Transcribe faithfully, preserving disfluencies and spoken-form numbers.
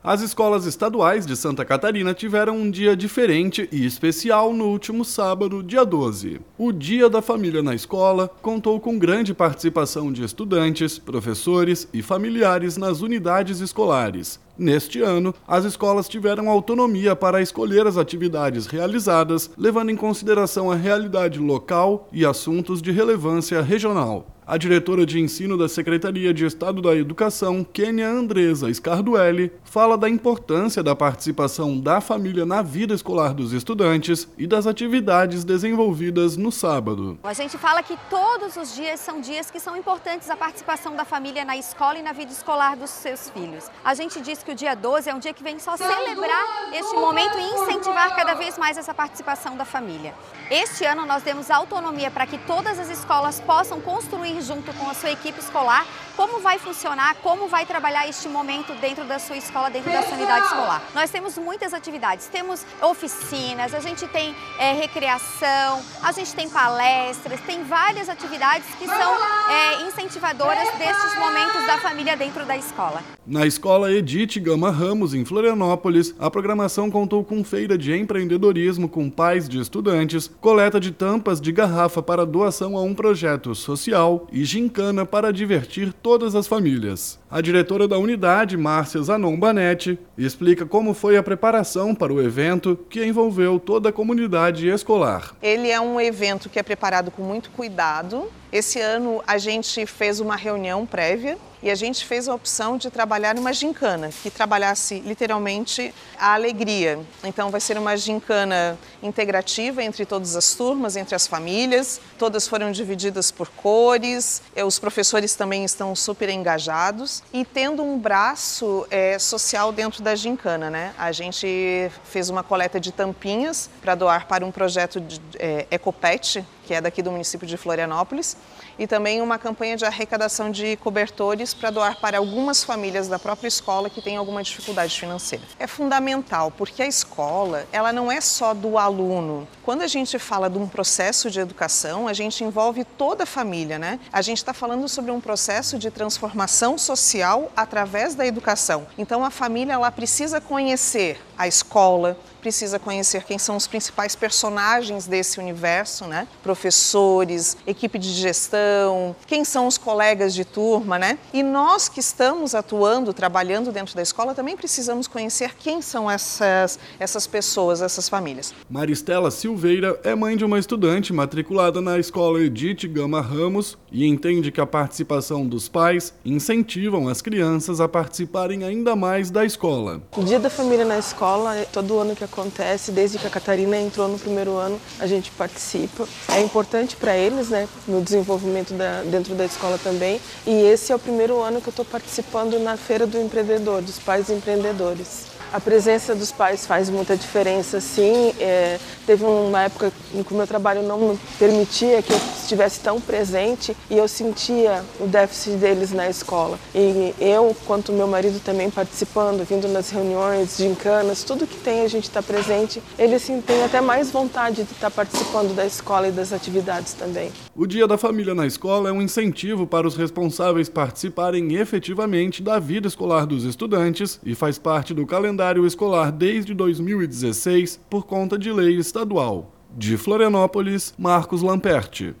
As escolas estaduais de Santa Catarina tiveram um dia diferente e especial no último sábado, dia doze. O Dia da Família na Escola contou com grande participação de estudantes, professores e familiares nas unidades escolares. Neste ano, as escolas tiveram autonomia para escolher as atividades realizadas, levando em consideração a realidade local e assuntos de relevância regional. A diretora de ensino da Secretaria de Estado da Educação, Kênia Andresa Scarduelli, fala da importância da participação da família na vida escolar dos estudantes e das atividades desenvolvidas no sábado. A gente fala que todos os dias são dias que são importantes a participação da família na escola e na vida escolar dos seus filhos. A gente diz que o dia doze é um dia que vem só celebrar este momento e incentivar cada vez mais essa participação da família. Este ano nós demos autonomia para que todas as escolas possam construir junto com a sua equipe escolar como vai funcionar, como vai trabalhar este momento dentro da sua escola, dentro da sua unidade escolar. Nós temos muitas atividades, temos oficinas, a gente tem é, recreação, a gente tem palestras, tem várias atividades que são é, incentivadoras destes momentos da família dentro da escola. Na escola Edith Gama Ramos, em Florianópolis, a programação contou com feira de empreendedorismo com pais de estudantes, coleta de tampas de garrafa para doação a um projeto social e gincana para divertir todas as famílias. A diretora da unidade, Márcia Zanon Banetti, explica como foi a preparação para o evento que envolveu toda a comunidade escolar. Ele é um evento que é preparado com muito cuidado. Esse ano a gente fez uma reunião prévia e a gente fez a opção de trabalhar uma gincana, que trabalhasse literalmente a alegria. Então vai ser uma gincana integrativa entre todas as turmas, entre as famílias. Todas foram divididas por cores, os professores também estão super engajados e tendo um braço é, social dentro da gincana, né? A gente fez uma coleta de tampinhas para doar para um projeto de é, Ecopet, que é daqui do município de Florianópolis, e também uma campanha de arrecadação de cobertores para doar para algumas famílias da própria escola que têm alguma dificuldade financeira. É fundamental, porque a escola, ela não é só do aluno. Quando a gente fala de um processo de educação, a gente envolve toda a família, né? A gente está falando sobre um processo de transformação social através da educação. Então a família, ela precisa conhecer a escola, precisa conhecer quem são os principais personagens desse universo, né? Professores, equipe de gestão, quem são os colegas de turma, né? E nós que estamos atuando, trabalhando dentro da escola, também precisamos conhecer quem são essas, essas pessoas, essas famílias. Maristela Silveira é mãe de uma estudante matriculada na escola Edith Gama Ramos e entende que a participação dos pais incentivam as crianças a participarem ainda mais da escola. O Dia da Família na escola, todo ano que acontece, desde que a Catarina entrou no primeiro ano, a gente participa. É importante para eles, né, no desenvolvimento da, dentro da escola também. E esse é o primeiro ano que eu estou participando na Feira do Empreendedor, dos pais empreendedores. A presença dos pais faz muita diferença, sim. É, teve uma época em que o meu trabalho não permitia que eu estivesse tão presente e eu sentia o déficit deles na escola. E eu, quanto meu marido também participando, vindo nas reuniões, gincanas, tudo que tem a gente está presente, eles sim, têm até mais vontade de estar participando da escola e das atividades também. O Dia da Família na Escola é um incentivo para os responsáveis participarem efetivamente da vida escolar dos estudantes e faz parte do calendário escolar desde dois mil e dezesseis por conta de lei estadual. De Florianópolis, Marcos Lamperti.